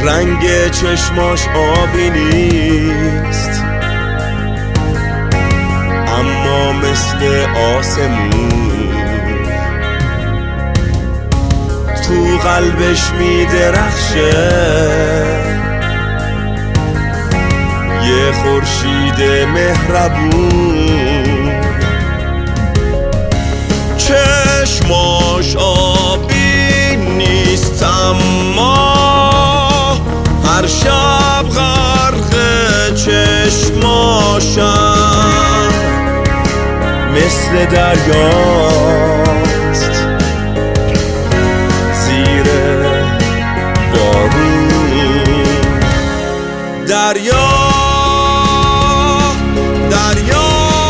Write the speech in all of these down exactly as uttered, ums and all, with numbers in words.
رنگ چشماش آبی نیست، اما مثل آسمون تو قلبش میدرخشه یه خورشید مهربون. چشماش آبی نیست اما هر شب غرق چشماشم مثل دریاست زیر بارون. دریا دریا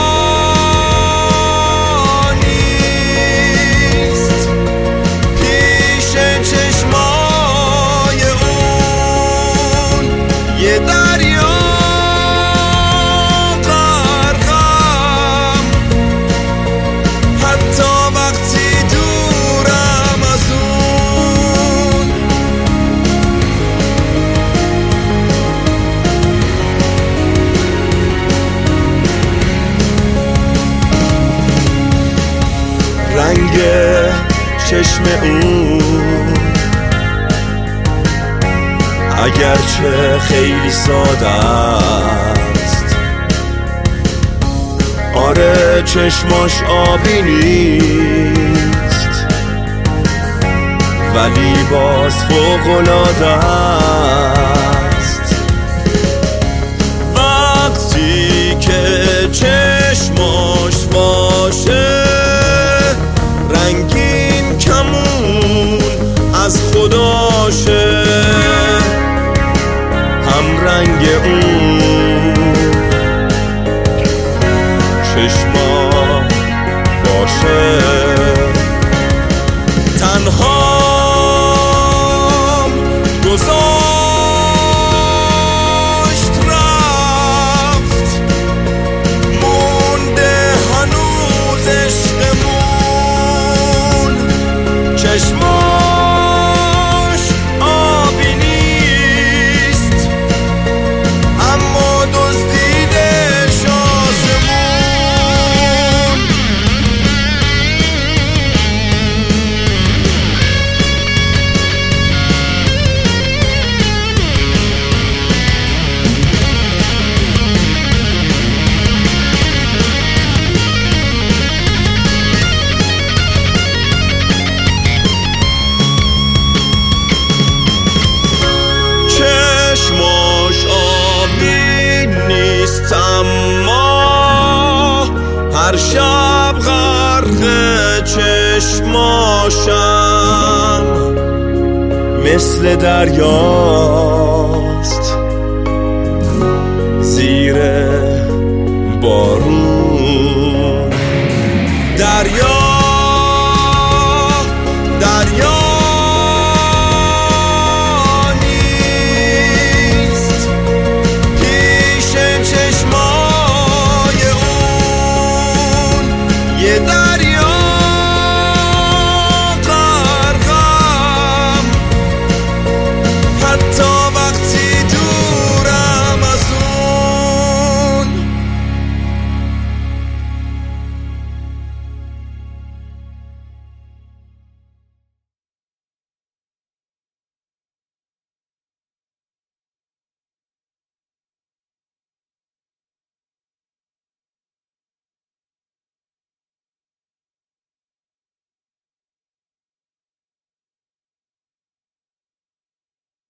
نیست پیش چشمای اون، یه دریا غرقم حتی وقتی دورم از اون. رنگ چشم اون اگرچه خیلی ساده است، آره چشماش آبی نیست ولی باز فوق‌العاده است. وقتی که چشماش باشه رنگین کمون از خداشه، هم رنگ اون چشما باشه. تنهام گذاشت رفت مونده هنوز عشقمون. چشماش آبی نیست اما دزدیدش آسمون. چشماش آبی نیست اما هر شب غرق چشماشم مثل دریاست زیر بارون. دریا